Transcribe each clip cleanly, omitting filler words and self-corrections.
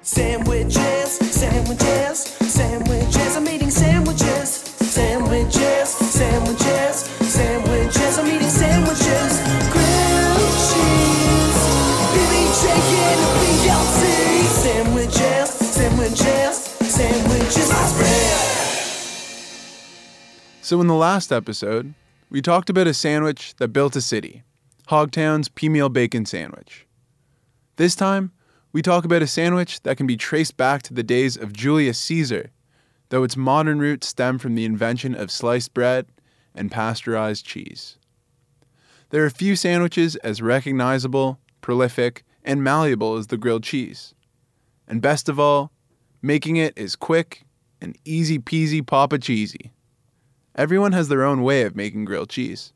Sandwiches, sandwiches, sandwiches. I'm eating sandwiches. Sandwiches, sandwiches, sandwiches. I'm eating sandwiches. Grilled cheese, BBJ and BLT. Sandwiches, sandwiches, sandwiches. Sliced bread. So in the last episode, we talked about a sandwich that built a city, Hogtown's P-Meal Bacon Sandwich. This time, we talk about a sandwich that can be traced back to the days of Julius Caesar, though its modern roots stem from the invention of sliced bread and pasteurized cheese. There are few sandwiches as recognizable, prolific, and malleable as the grilled cheese. And best of all, making it is quick and easy peasy papa cheesy. Everyone has their own way of making grilled cheese.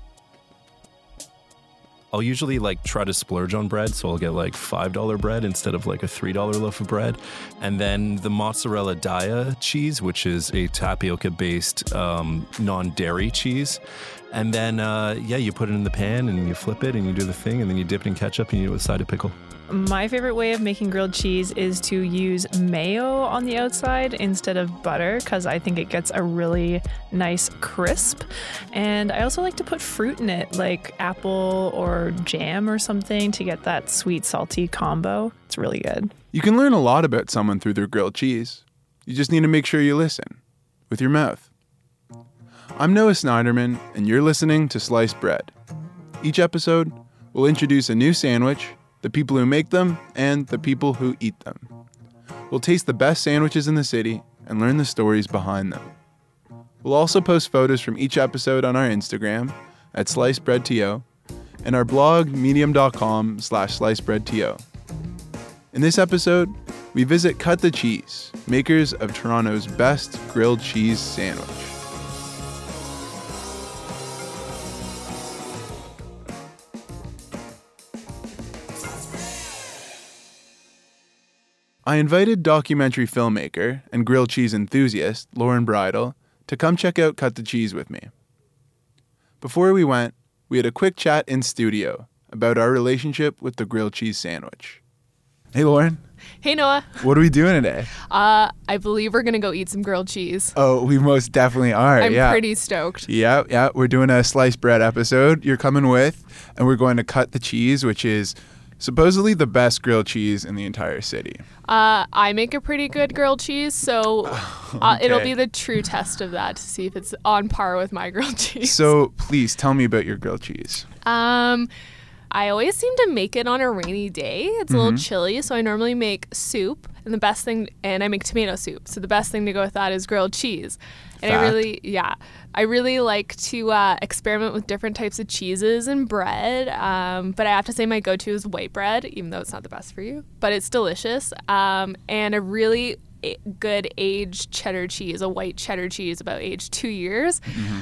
I'll usually try to splurge on bread, so I'll get $5 bread instead of a $3 loaf of bread. And then the mozzarella dia cheese, which is a tapioca-based non-dairy cheese. And then, you put it in the pan and you flip it and you do the thing and then you dip it in ketchup and you do it with a side of pickle. My favorite way of making grilled cheese is to use mayo on the outside instead of butter because I think it gets a really nice crisp. And I also like to put fruit in it, like apple or jam or something to get that sweet, salty combo. It's really good. You can learn a lot about someone through their grilled cheese. You just need to make sure you listen with your mouth. I'm Noah Snyderman, and you're listening to Sliced Bread. Each episode, we'll introduce a new sandwich, the people who make them, and the people who eat them. We'll taste the best sandwiches in the city and learn the stories behind them. We'll also post photos from each episode on our Instagram at SlicedBreadTO and our blog medium.com/SlicedBreadTO. In this episode, we visit Cut the Cheese, makers of Toronto's best grilled cheese sandwich. I invited documentary filmmaker and grilled cheese enthusiast Lauren Bridle to come check out Cut the Cheese with me. Before we went, we had a quick chat in studio about our relationship with the grilled cheese sandwich. Hey, Lauren. Hey, Noah. What are we doing today? I believe we're going to go eat some grilled cheese. Oh, we most definitely are. I'm pretty stoked. Yeah. We're doing a sliced bread episode. You're coming with, and we're going to cut the cheese, which is supposedly the best grilled cheese in the entire city. I make a pretty good grilled cheese, so it'll be the true test of that to see if it's on par with my grilled cheese. So please tell me about your grilled cheese. I always seem to make it on a rainy day. It's a little chilly, so I normally make soup, and I make tomato soup. So the best thing to go with that is grilled cheese. And I really like to experiment with different types of cheeses and bread. But I have to say my go-to is white bread, even though it's not the best for you, but it's delicious. And a really good aged cheddar cheese, a white cheddar cheese about aged 2 years.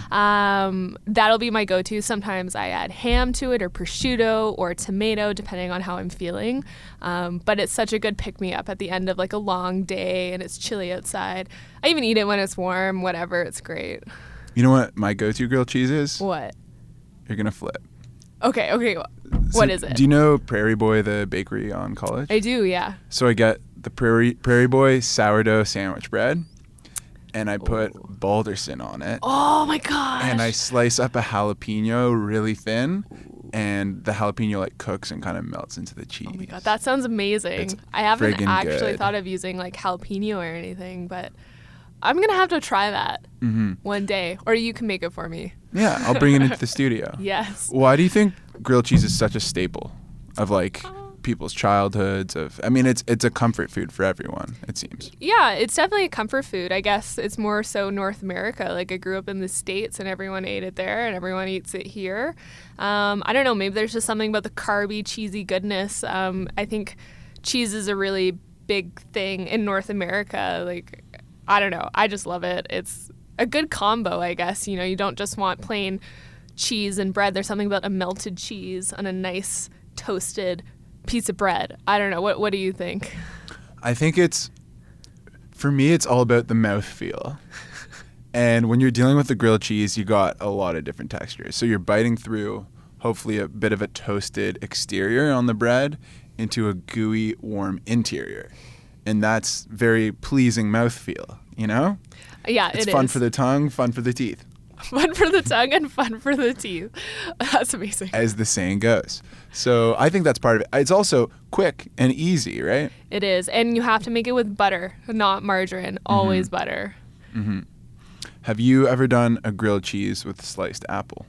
That'll be my go-to. Sometimes I add ham to it or prosciutto or tomato, depending on how I'm feeling. But it's such a good pick-me-up at the end of a long day and it's chilly outside. I even eat it when it's warm, whatever. It's great. You know what my go-to grilled cheese is? What? You're going to flip. Okay. What is it? Do you know Prairie Boy, the bakery on College? I do, yeah. So I get the Prairie Boy sourdough sandwich bread, and I put Balderson on it. Oh my gosh. And I slice up a jalapeno really thin, and the jalapeno cooks and kind of melts into the cheese. Oh my god, that sounds amazing. It's I haven't actually good. thought of using jalapeno or anything, but I'm gonna have to try that one day, or you can make it for me. Yeah, I'll bring it into the studio. Yes. Why do you think grilled cheese is such a staple of people's childhoods? It's a comfort food for everyone, it seems. Yeah, it's definitely a comfort food. I guess it's more so North America. I grew up in the States and everyone ate it there and everyone eats it here. I don't know, maybe there's just something about the carby, cheesy goodness. I think cheese is a really big thing in North America. I don't know. I just love it. It's a good combo, I guess. You don't just want plain cheese and bread. There's something about a melted cheese on a nice toasted piece of bread. I don't know. What do you think? I think for me, it's all about the mouthfeel. And when you're dealing with the grilled cheese, you got a lot of different textures. So you're biting through, hopefully, a bit of a toasted exterior on the bread into a gooey, warm interior. and that's very pleasing mouthfeel, you know? Yeah, It's it fun is. for the tongue, fun for the teeth, Fun for the tongue and fun for the teeth. That's amazing. as the saying goes. So I think that's part of it. It's also quick and easy, right? It is. And you have to make it with butter, not margarine. Always butter. Have you ever done a grilled cheese with sliced apple?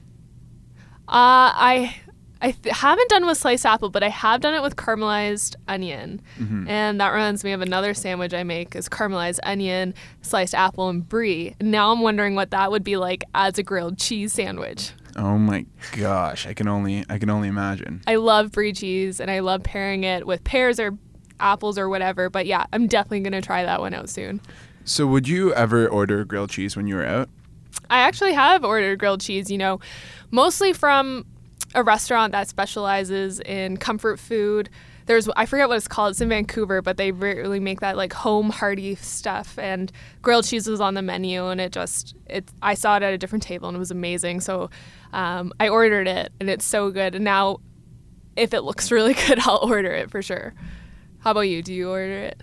I haven't done with sliced apple, but I have done it with caramelized onion. And that reminds me of another sandwich I make is caramelized onion, sliced apple, and brie. Now I'm wondering what that would be like as a grilled cheese sandwich. Oh my gosh, I can only imagine. I love brie cheese, and I love pairing it with pears or apples or whatever. But yeah, I'm definitely going to try that one out soon. So would you ever order grilled cheese when you were out? I actually have ordered grilled cheese, mostly from a restaurant that specializes in comfort food. I forget what it's called. It's in Vancouver, but they really make that like home hearty stuff. And grilled cheese was on the menu, and I saw it at a different table, and it was amazing. So I ordered it, and it's so good. And now, if it looks really good, I'll order it for sure. How about you? Do you order it?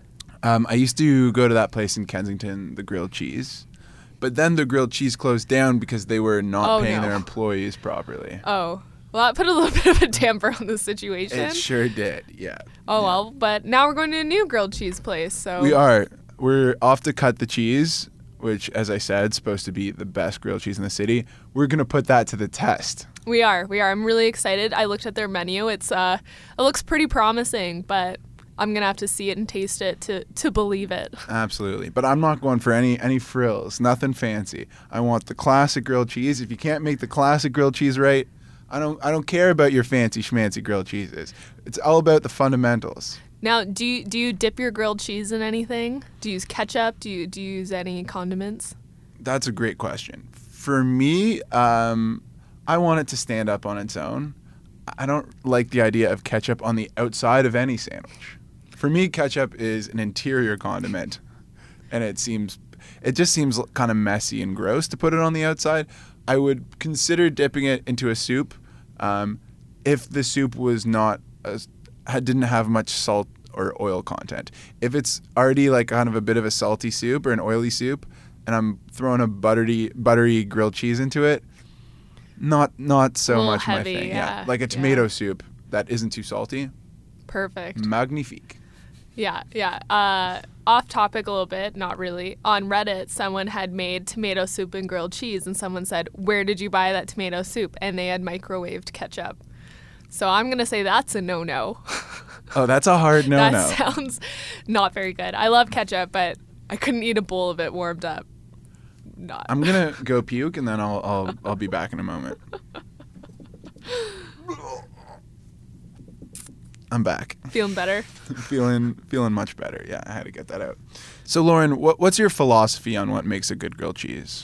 I used to go to that place in Kensington, the grilled cheese. But then the grilled cheese closed down because they were not paying their employees properly. Oh, well, that put a little bit of a damper on the situation. It sure did, yeah. Oh, well, but now we're going to a new grilled cheese place, so. We are. We're off to Cut the Cheese, which, as I said, is supposed to be the best grilled cheese in the city. We're going to put that to the test. We are. I'm really excited. I looked at their menu. It looks pretty promising, but I'm going to have to see it and taste it to believe it. Absolutely. But I'm not going for any frills, nothing fancy. I want the classic grilled cheese. If you can't make the classic grilled cheese right, I don't care about your fancy schmancy grilled cheeses. It's all about the fundamentals. Now, do you dip your grilled cheese in anything? Do you use ketchup? Do you use any condiments? That's a great question. For me, I want it to stand up on its own. I don't like the idea of ketchup on the outside of any sandwich. For me, ketchup is an interior condiment, and it just seems kind of messy and gross to put it on the outside. I would consider dipping it into a soup if the soup was didn't have much salt or oil content. If it's already like kind of a bit of a salty soup or an oily soup, and I'm throwing a buttery grilled cheese into it, not so much heavy, my thing. yeah. Like a tomato soup that isn't too salty. Perfect. Magnifique. Yeah. Off topic a little bit, not really. On Reddit, someone had made tomato soup and grilled cheese, and someone said, "Where did you buy that tomato soup?" And they had microwaved ketchup. So I'm going to say that's a no-no. Oh, that's a hard no-no. That sounds not very good. I love ketchup, but I couldn't eat a bowl of it warmed up. Not. I'm gonna go puke, and then I'll be back in a moment. I'm back. Feeling better? feeling much better. Yeah, I had to get that out. So, Lauren, what's your philosophy on what makes a good grilled cheese?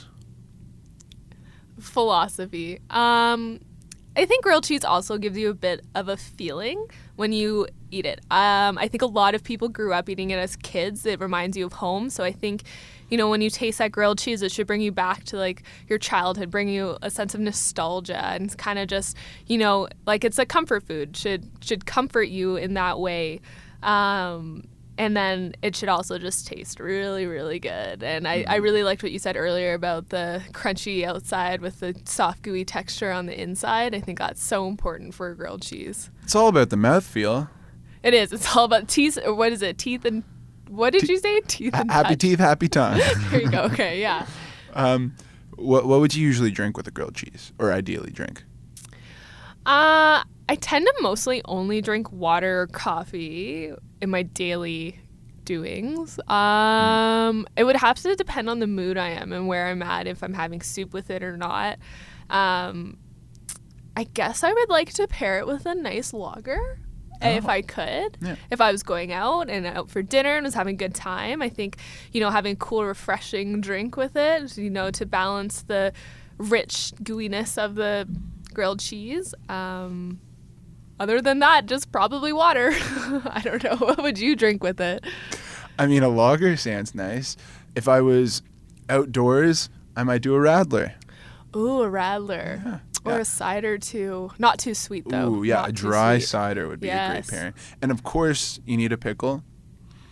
Philosophy. I think grilled cheese also gives you a bit of a feeling when you eat it. I think a lot of people grew up eating it as kids. It reminds you of home. So I think, when you taste that grilled cheese, it should bring you back to like your childhood, bring you a sense of nostalgia, and it's kind of just, like it's a comfort food. Should comfort you in that way. And then it should also just taste really, really good. And I really liked what you said earlier about the crunchy outside with the soft, gooey texture on the inside. I think that's so important for a grilled cheese. It's all about the mouthfeel. It is. It's all about teeth. Or what is it? Teeth and... What did you say? Teeth and happy touch. teeth, happy tongue. There you go. Okay, yeah. What would you usually drink with a grilled cheese, or ideally drink? I tend to mostly only drink water or coffee in my daily doings. It would have to depend on the mood I am and where I'm at, if I'm having soup with it or not. I guess I would like to pair it with a nice lager. If I could. Yeah. If I was going out for dinner and was having a good time, I think, having a cool, refreshing drink with it, to balance the rich gooiness of the grilled cheese. Other than that, just probably water. I don't know. What would you drink with it? I mean, a lager sounds nice. If I was outdoors, I might do a Radler. Ooh, a Radler. Yeah. Or a cider too. Not too sweet though. Ooh, yeah, Not a too dry sweet. cider would be a great Yes. pairing. And of course, you need a pickle.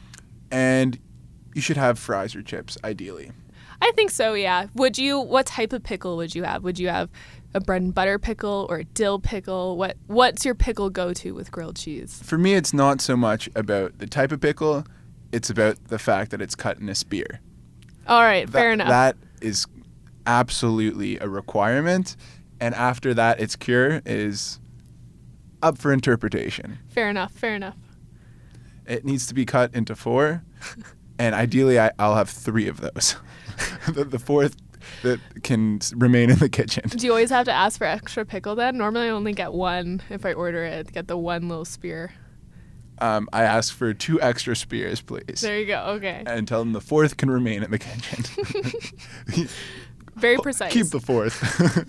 and you should have fries or chips, ideally. I think so, yeah. What type of pickle would you have? Would you have a bread and butter pickle or a dill pickle? What's your pickle go-to with grilled cheese? For me, it's not so much about the type of pickle, it's about the fact that it's cut in a spear. All right, fair enough. That is absolutely a requirement, and after that, its cure is up for interpretation. Fair enough. It needs to be cut into 4, and ideally, I'll have 3 of those. the 4th that can remain in the kitchen. Do you always have to ask for extra pickle then? Normally I only get 1 if I order it. Get the 1 little spear. I ask for 2 extra spears, please. There you go. Okay. And tell them the 4th can remain in the kitchen. Very precise. Keep the 4th.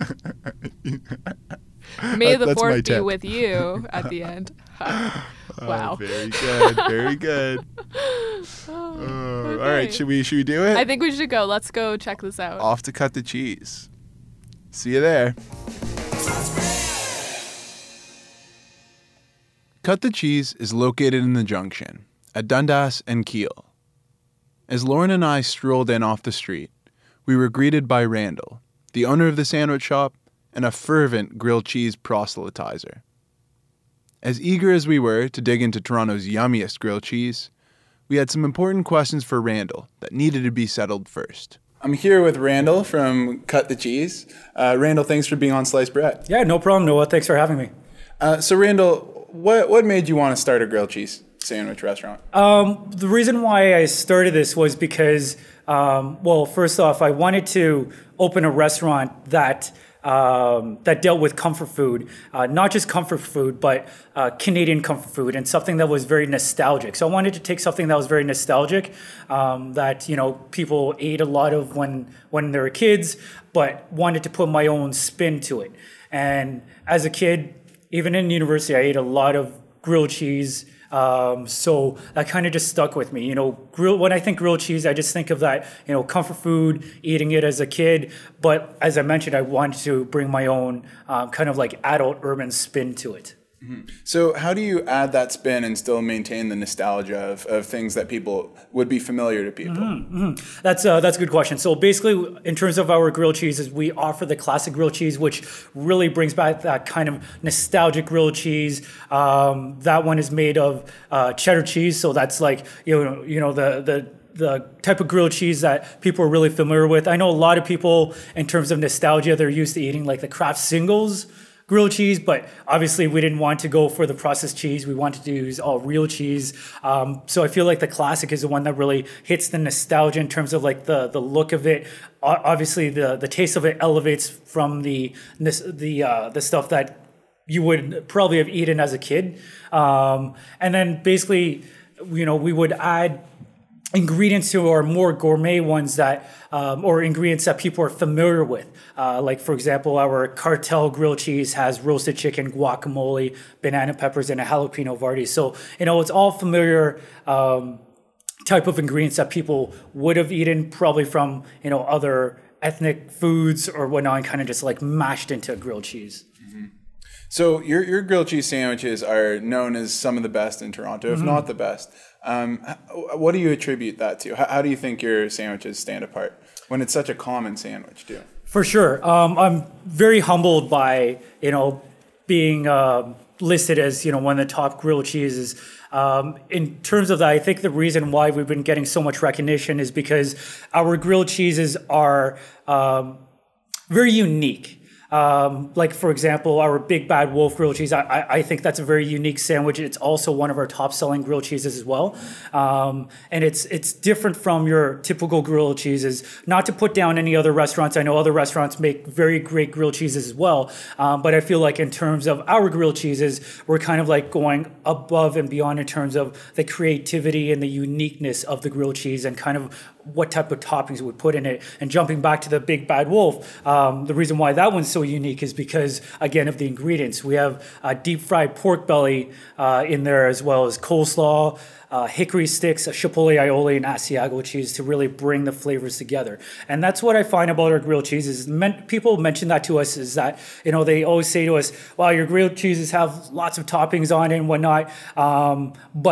May the That's my 4th be tip. with you at the end. Wow. Very good. Very good. All right. Should we do it? I think we should go. Let's go check this out. Off to cut the cheese. See you there. Cut the Cheese is located in the junction at Dundas and Keele. As Lauren and I strolled in off the street, we were greeted by Randall, the owner of the sandwich shop and a fervent grilled cheese proselytizer. As eager as we were to dig into Toronto's yummiest grilled cheese, we had some important questions for Randall that needed to be settled first. I'm here with Randall from Cut the Cheese. Randall, thanks for being on Sliced Bread. Yeah, no problem, Noah. Thanks for having me. So Randall, what made you want to start a grilled cheese sandwich restaurant? The reason why I started this was because, first off, I wanted to open a restaurant that dealt with comfort food, not just comfort food, but Canadian comfort food, and something that was very nostalgic. So I wanted to take something that was very nostalgic, that people ate a lot of when they were kids, but wanted to put my own spin to it. And as a kid, even in university, I ate a lot of grilled cheese. So that kind of just stuck with me. When I think grilled cheese, I just think of that, comfort food, eating it as a kid. But as I mentioned, I wanted to bring my own kind of like adult urban spin to it. Mm-hmm. So how do you add that spin and still maintain the nostalgia of things that people would be familiar to people? Mm-hmm, mm-hmm. That's a good question. So basically, in terms of our grilled cheeses, we offer the classic grilled cheese, which really brings back that kind of nostalgic grilled cheese. That one is made of cheddar cheese, so that's like the type of grilled cheese that people are really familiar with. I know a lot of people, in terms of nostalgia, they're used to eating like the Kraft Singles grilled cheese, but obviously we didn't want to go for the processed cheese. We wanted to use all real cheese. So I feel like the classic is the one that really hits the nostalgia in terms of like the look of it. Obviously the taste of it elevates from the stuff that you would probably have eaten as a kid. And then basically, we would add ingredients to our more gourmet ones that, or ingredients that people are familiar with. Like, for example, our Cartel grilled cheese has roasted chicken, guacamole, banana peppers, and a jalapeno Vardy. So, it's all familiar type of ingredients that people would have eaten probably from, other ethnic foods or whatnot, and kind of just like mashed into grilled cheese. So your grilled cheese sandwiches are known as some of the best in Toronto, if not the best. What do you attribute that to? How do you think your sandwiches stand apart when it's such a common sandwich too? For sure. I'm very humbled by, being listed as, one of the top grilled cheeses. In terms of that, I think the reason why we've been getting so much recognition is because our grilled cheeses are very unique. Like, for example, our Big Bad Wolf grilled cheese, I think that's a very unique sandwich. It's also one of our top selling grilled cheeses as well. And it's different from your typical grilled cheeses. Not to put down any other restaurants. I know other restaurants make very great grilled cheeses as well. But I feel like in terms of our grilled cheeses, we're kind of like going above and beyond in terms of the creativity and the uniqueness of the grilled cheese and kind of what type of toppings we put in it. And jumping back to the Big Bad Wolf, the reason why that one's so unique is because, again, of the ingredients. We have deep fried pork belly in there, as well as coleslaw, hickory sticks, chipotle aioli, and Asiago cheese to really bring the flavors together. And that's what I find about our grilled cheeses. People mention that to us, is that, they always say to us, wow, your grilled cheeses have lots of toppings on it and whatnot. But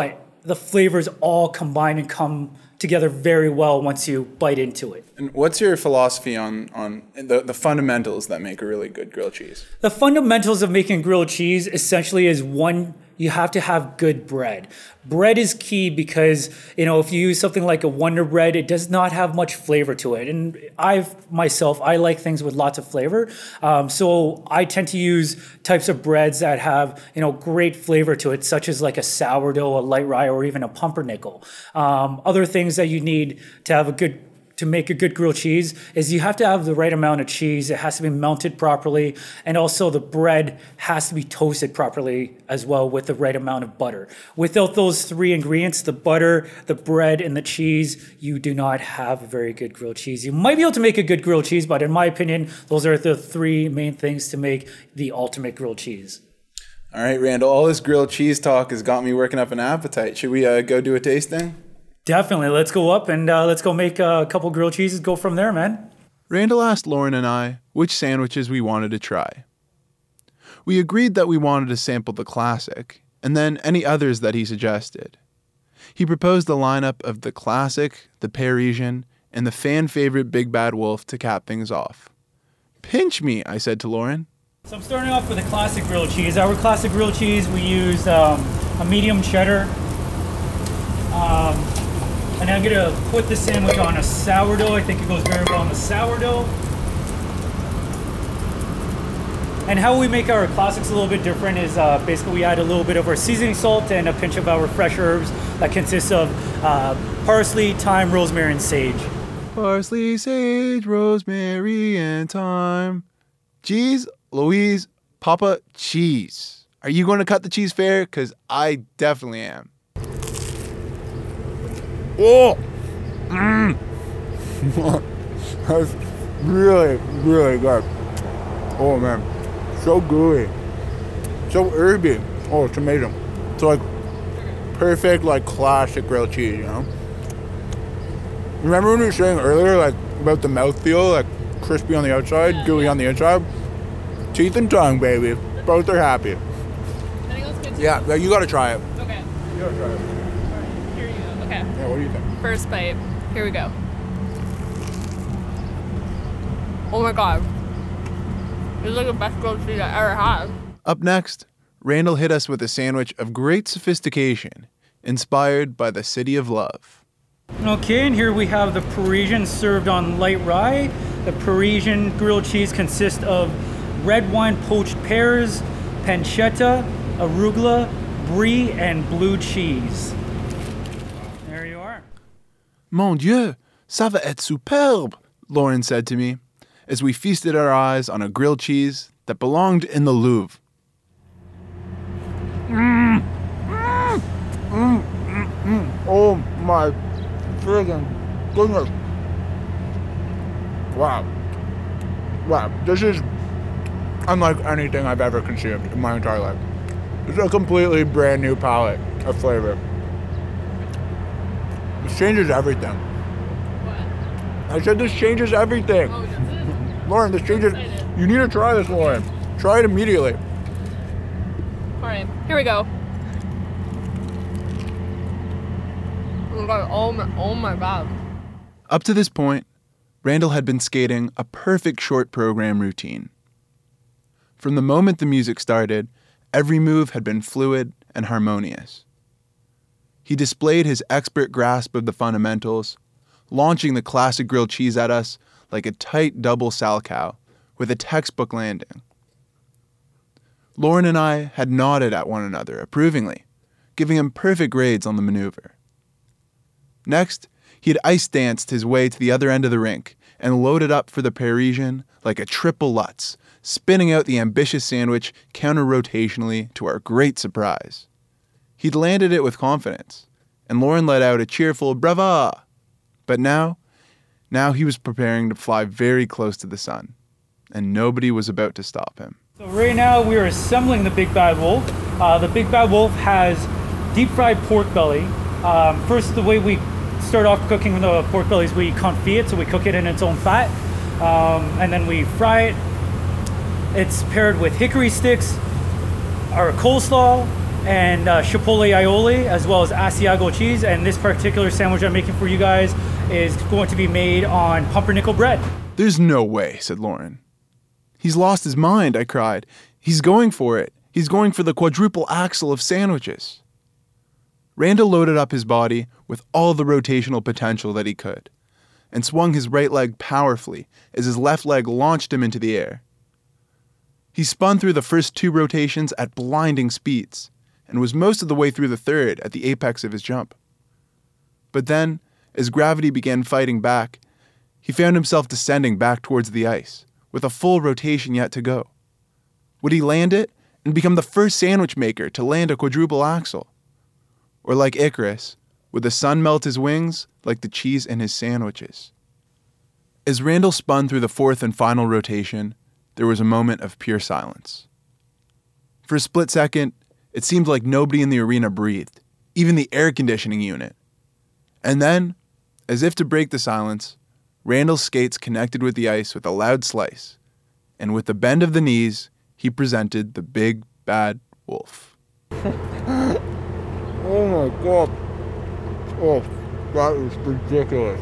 the flavors all combine and come together very well once you bite into it. And what's your philosophy on the fundamentals that make a really good grilled cheese? The fundamentals of making grilled cheese essentially is one, you have to have good bread. Bread is key because, if you use something like a Wonder Bread, it does not have much flavor to it. And I like things with lots of flavor. So I tend to use types of breads that have, great flavor to it, such as like a sourdough, a light rye, or even a pumpernickel. Other things that you need to make a good grilled cheese is you have to have the right amount of cheese. It has to be melted properly. And also the bread has to be toasted properly as well with the right amount of butter. Without those three ingredients, the butter, the bread, and the cheese, you do not have a very good grilled cheese. You might be able to make a good grilled cheese, but in my opinion, those are the three main things to make the ultimate grilled cheese. All right, Randall, all this grilled cheese talk has got me working up an appetite. Should we go do a tasting? Definitely. Let's go up and let's go make a couple grilled cheeses. Go from there, man. Randall asked Lauren and I which sandwiches we wanted to try. We agreed that we wanted to sample the classic, and then any others that he suggested. He proposed a lineup of the classic, the Parisian, and the fan-favorite Big Bad Wolf to cap things off. Pinch me, I said to Lauren. So I'm starting off with a classic grilled cheese. Our classic grilled cheese, we used a medium cheddar. And I'm gonna put the sandwich on a sourdough. I think it goes very well on the sourdough. And how we make our classics a little bit different is basically we add a little bit of our seasoning salt and a pinch of our fresh herbs that consists of parsley, thyme, rosemary, and sage. Parsley, sage, rosemary, and thyme. Jeez, Louise, Papa, cheese. Are you going to cut the cheese fair? Because I definitely am. Oh! That's really, really good. Oh, man. So gooey. So herby. Oh, it's amazing. It's like perfect, like classic grilled cheese, Remember when we were saying earlier, like, about the mouthfeel, like crispy on the outside, gooey on the inside? Teeth and tongue, baby. Both are happy. I think it was good. Yeah, you gotta try it. Okay. You gotta try it. Here you go. Okay. Yeah, what do you think? First bite. Here we go. Oh my god. This is like the best grilled cheese I ever had. Up next, Randall hit us with a sandwich of great sophistication, inspired by the City of Love. Okay, and here we have the Parisian served on light rye. The Parisian grilled cheese consists of red wine poached pears, pancetta, arugula, brie, and blue cheese. There you are. Mon Dieu, ça va être superbe, Lauren said to me, as we feasted our eyes on a grilled cheese that belonged in the Louvre. Oh my friggin' goodness. Wow. Wow, this is unlike anything I've ever consumed in my entire life. It's a completely brand new palette of flavor. This changes everything. What? I said this changes everything. Oh, does it? Lauren, this changes. You need to try this, Lauren. Try it immediately. Alright, here we go. Oh my god. Up to this point, Randall had been skating a perfect short program routine. From the moment the music started, every move had been fluid and harmonious. He displayed his expert grasp of the fundamentals, launching the classic grilled cheese at us like a tight double salchow with a textbook landing. Lauren and I had nodded at one another approvingly, giving him perfect grades on the maneuver. Next, he had ice danced his way to the other end of the rink and loaded up for the Parisian like a triple Lutz, spinning out the ambitious sandwich counter-rotationally to our great surprise. He'd landed it with confidence, and Lauren let out a cheerful brava. But now he was preparing to fly very close to the sun, and nobody was about to stop him. So right now we are assembling the Big Bad Wolf. The Big Bad Wolf has deep fried pork belly. First, the way we start off cooking the pork bellies, we confit it, so we cook it in its own fat, and then we fry it. It's paired with hickory sticks, our coleslaw, and chipotle aioli, as well as Asiago cheese. And this particular sandwich I'm making for you guys is going to be made on pumpernickel bread. There's no way, said Lauren. He's lost his mind, I cried. He's going for it. He's going for the quadruple axle of sandwiches. Randall loaded up his body with all the rotational potential that he could, and swung his right leg powerfully as his left leg launched him into the air. He spun through the first 2 rotations at blinding speeds, and was most of the way through the third at the apex of his jump. But then, as gravity began fighting back, he found himself descending back towards the ice, with a full rotation yet to go. Would he land it and become the first sandwich maker to land a quadruple axle? Or like Icarus, would the sun melt his wings like the cheese in his sandwiches? As Randall spun through the 4th and final rotation, there was a moment of pure silence. For a split second, it seemed like nobody in the arena breathed, even the air conditioning unit. And then, as if to break the silence, Randall's skates connected with the ice with a loud slice, and with the bend of the knees, he presented the big, bad wolf. Oh my god. Oh, that is ridiculous.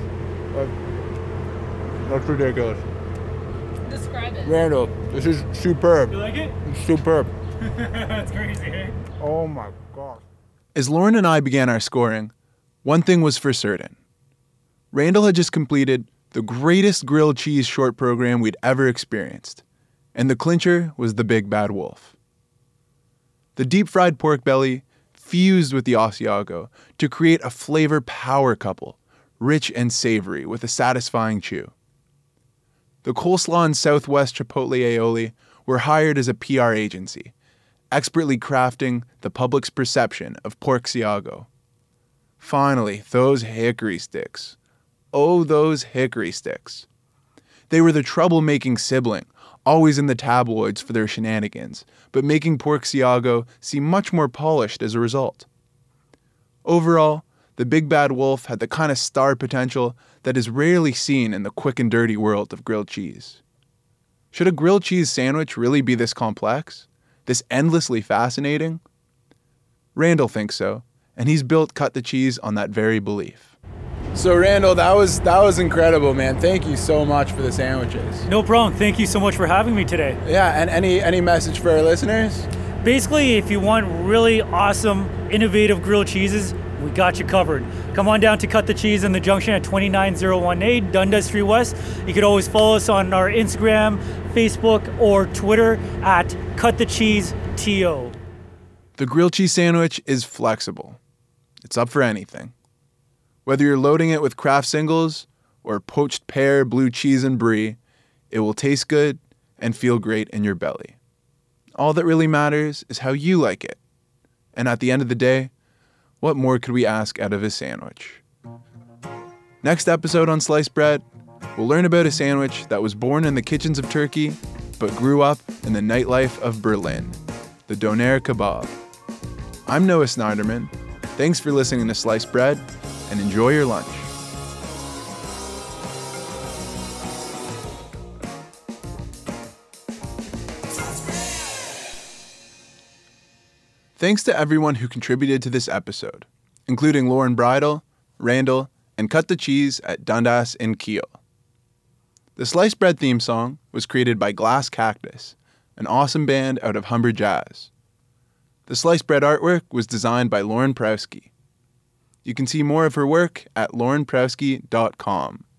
That's ridiculous. Describe it. Randall, this is superb. You like it? It's superb. That's crazy, eh? Oh my god. As Lauren and I began our scoring, one thing was for certain. Randall had just completed the greatest grilled cheese short program we'd ever experienced, and the clincher was the big bad wolf. The deep-fried pork belly fused with the Asiago to create a flavor power couple, rich and savory with a satisfying chew. The coleslaw and Southwest Chipotle aioli were hired as a PR agency, expertly crafting the public's perception of pork Asiago. Finally, those hickory sticks. Oh, those hickory sticks. They were the troublemaking sibling, always in the tabloids for their shenanigans, but making pork Asiago seem much more polished as a result. Overall, the Big Bad Wolf had the kind of star potential that is rarely seen in the quick and dirty world of grilled cheese. Should a grilled cheese sandwich really be this complex? This endlessly fascinating? Randall thinks so, and he's built Cut the Cheese on that very belief. So Randall, that was incredible, man. Thank you so much for the sandwiches. No problem. Thank you so much for having me today. Yeah, and any message for our listeners? Basically, if you want really awesome, innovative grilled cheeses, we got you covered. Come on down to Cut the Cheese in the Junction at 29018 Dundas Street West. You could always follow us on our Instagram, Facebook, or Twitter at Cut the Cheese TO. The grilled cheese sandwich is flexible. It's up for anything. Whether you're loading it with Kraft Singles or poached pear, blue cheese, and brie, it will taste good and feel great in your belly. All that really matters is how you like it. And at the end of the day, what more could we ask out of a sandwich? Next episode on Sliced Bread, we'll learn about a sandwich that was born in the kitchens of Turkey, but grew up in the nightlife of Berlin, the Doner Kebab. I'm Noah Snyderman. Thanks for listening to Sliced Bread, and enjoy your lunch. Thanks to everyone who contributed to this episode, including Lauren Bridle, Randall, and Cut the Cheese at Dundas and Kiel. The Sliced Bread theme song was created by Glass Cactus, an awesome band out of Humber Jazz. The Sliced Bread artwork was designed by Lauren Prowski. You can see more of her work at laurenprowski.com.